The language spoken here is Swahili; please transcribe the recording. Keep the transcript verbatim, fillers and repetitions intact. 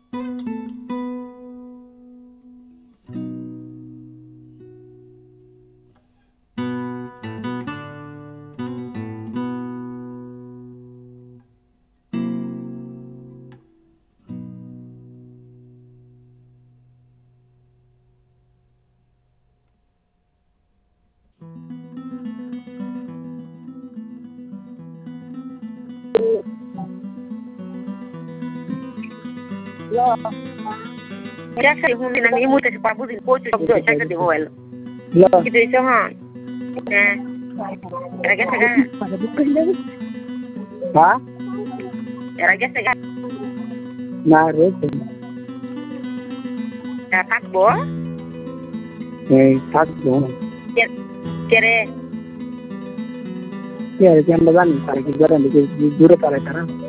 Lo. Ya sa ihong nang imo ta sa pabusin ko sa do sa ka di oil. Lo. Kita iso ha. Eh. Raga sa ka. Ha? Raga sa ka. Na ro. Ya takbo? Eh, takbo. Kere. Kere yang bagan para ki garan di dura para kara.